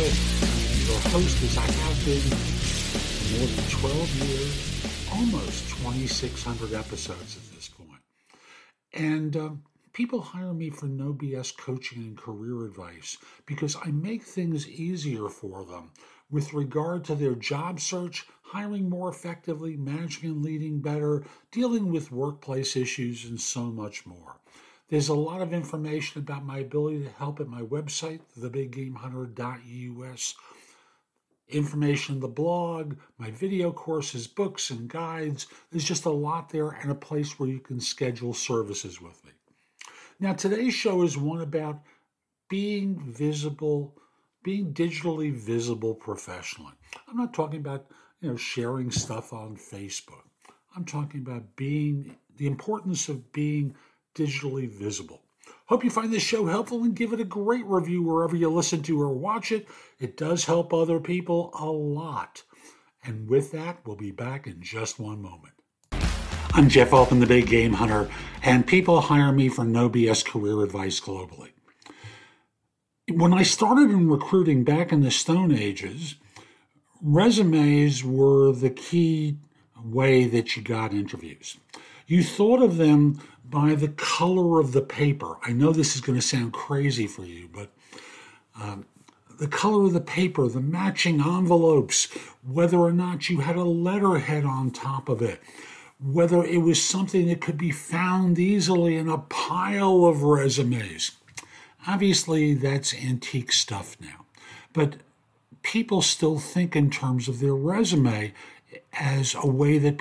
Your host, as I have been for more than 12 years, almost 2,600 episodes at this point. And people hire me for no BS coaching and career advice because I make things easier for them with regard to their job search, hiring more effectively, managing and leading better, dealing with workplace issues, and so much more. There's a lot of information about my ability to help at my website, thebiggamehunter.us. Information in the blog, my video courses, books, and guides. There's just a lot there and a place where you can schedule services with me. Now, today's show is one about being visible, being digitally visible professionally. I'm not talking about, sharing stuff on Facebook. I'm talking about the importance of being digitally visible. Hope you find this show helpful and give it a great review wherever you listen to or watch it. It does help other people a lot. And with that, we'll be back in just one moment. I'm Jeff Altman, the Big Game Hunter, and people hire me for no BS career advice globally. When I started in recruiting back in the Stone Ages, resumes were the key way that you got interviews. You thought of them by the color of the paper. I know this is going to sound crazy for you, but the color of the paper, the matching envelopes, whether or not you had a letterhead on top of it, whether it was something that could be found easily in a pile of resumes. Obviously, that's antique stuff now, but people still think in terms of their resume as a way that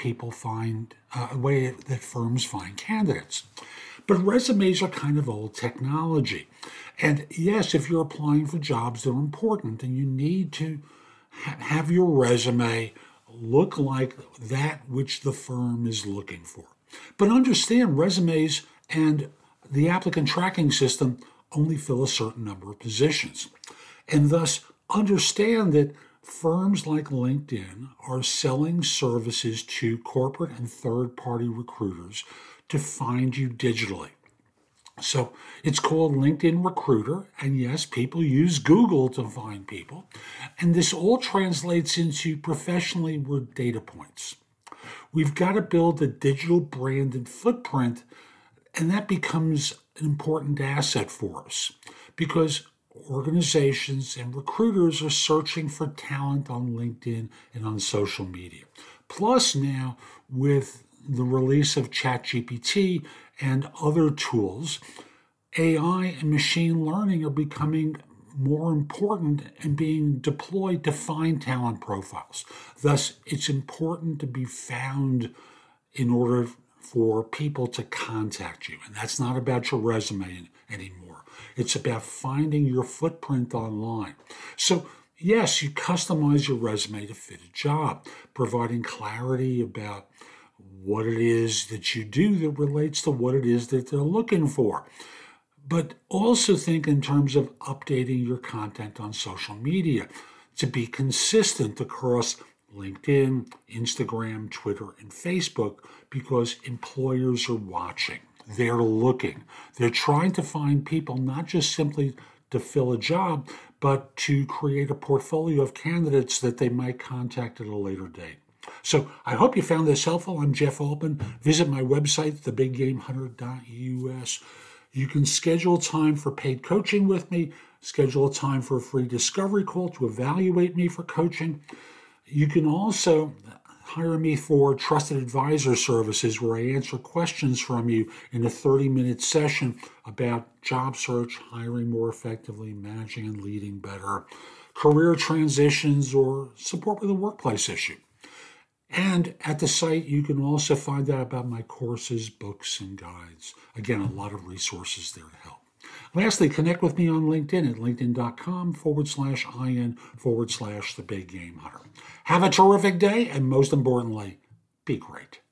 firms find candidates. But resumes are kind of old technology. And yes, if you're applying for jobs, they're important, and you need to have your resume look like that which the firm is looking for. But understand, resumes and the applicant tracking system only fill a certain number of positions. And thus, understand that firms like LinkedIn are selling services to corporate and third-party recruiters to find you digitally. So it's called LinkedIn Recruiter, and yes, people use Google to find people. And this all translates into professionally word data points. We've got to build a digital branded footprint, and that becomes an important asset for us because organizations and recruiters are searching for talent on LinkedIn and on social media. Plus now, with the release of ChatGPT and other tools, AI and machine learning are becoming more important and being deployed to find talent profiles. Thus, it's important to be found in order for people to contact you. And that's not about your resume anymore. It's about finding your footprint online. So, yes, you customize your resume to fit a job, providing clarity about what it is that you do that relates to what it is that they're looking for. But also think in terms of updating your content on social media to be consistent across LinkedIn, Instagram, Twitter, and Facebook because employers are watching. They're looking. They're trying to find people not just simply to fill a job, but to create a portfolio of candidates that they might contact at a later date. So I hope you found this helpful. I'm Jeff Altman. Visit my website, thebiggamehunter.us. You can schedule time for paid coaching with me, schedule a time for a free discovery call to evaluate me for coaching. You can also hire me for trusted advisor services where I answer questions from you in a 30-minute session about job search, hiring more effectively, managing and leading better, career transitions, or support with a workplace issue. And at the site, you can also find out about my courses, books, and guides. Again, a lot of resources there to help. Lastly, connect with me on LinkedIn at linkedin.com/IN/The Big Game Hunter. Have a terrific day, and most importantly, be great.